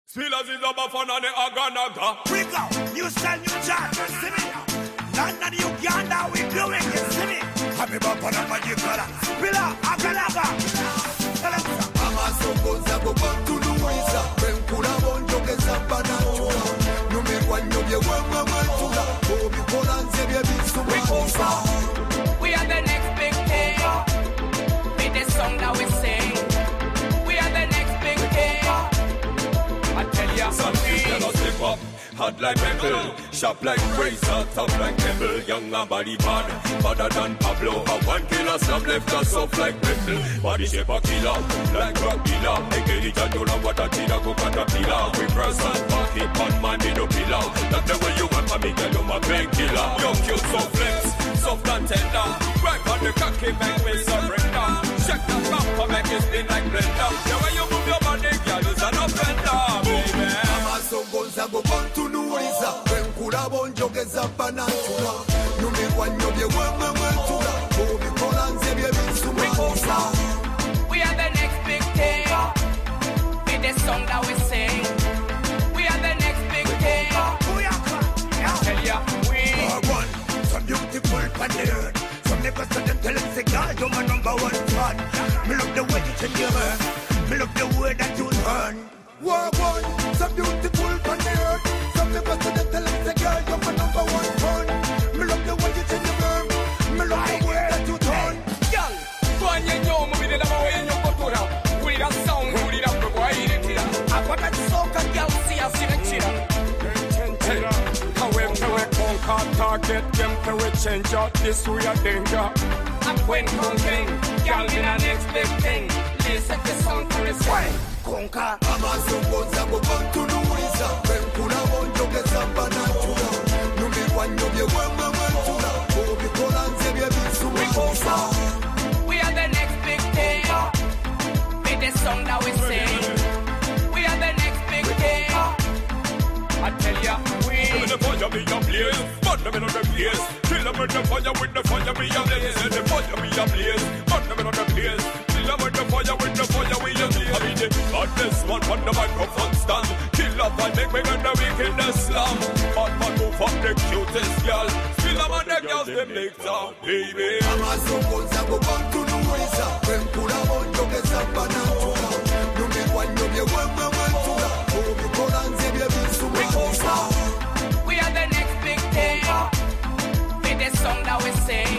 Still as is a bafana ne aganaga. We go, new style, new chart, you see me? None of Uganda, we doing, you see me? Happy bafana majikala, spilla, aganaga. Amasokoza go back to Louisa. Benkula bonjogeza banachula. Numirwa nyobye wemwe mwetula. Obi kolanze bye bisuma. We are the next big thing. With the song that we sing. We are the next big thing. I tell ya Something gonna slip up, hot like pebble, sharp like razor, tough like pebble. Young and body bad, badder than Pablo. A one killer slap left us soft like pebble. Body shape a killer, like rock dealer. I get it and don't know what a killer go caterpillar. We press and pocket, one man in a pillar. That's the way you want me, girl, you're my painkiller. You're cute, so flex, soft and tender. Right on the cocky, make me surrender. Check the bumper, make it spin like blender. The way you move your body, girl, is an offender. Amasokoza go back to Louisa. Benkula bonjogeza banachula. Numirwa nyobye wemwe mwetula. Obi kolanze bye bisuma. We are the next big thing. With the song that we sing. We are the next big thing. I tell ya, we one, some beautiful pan the earth. Some niggas to them tell them say, God, you're my number one fan. Me love the way you change your hair. Me love the way that you turn. War one, some beautiful pan the earth. Some niggas to them tell them say, girl, you're my number one fan. Me love the way you change your hair. Me love the way that you turn. Girl, go on you know me with the love way you go to now. With that sound, with that go why it is. I got that soca girl see us in a chill. How we conquer target them to we change out this way a danger. I'm when conquering, girl in a next big thing. Listen to song to his way. Conquer. Amasokoza go back to Louisa. Benkula bonjogeza banachula. Numirwa nyobye wemwe mwetula. Obi kolanze bye bisuma. We are the next big thing. With the song that we sing. We are the next big thing. I tell ya, Give me the fire, be a blaze. Burn them in on the place. Kill them with the fire, be a blaze. Let the fire be a blaze. Burn them in on the place. Kill them with the fire, be a blaze. I be the hottest one on the microphone stand. Kill up and make me get the wickedness slam. Hot man move up the cutest girl. Still them on the girls, them make top, baby. Amasokoza go back to Louisa. Benkula bonjogeza banachula. Numirwa nyobye wemwe mwetula. Obi kolanze bye bisuma. we are the next big thing. With the song that we sing.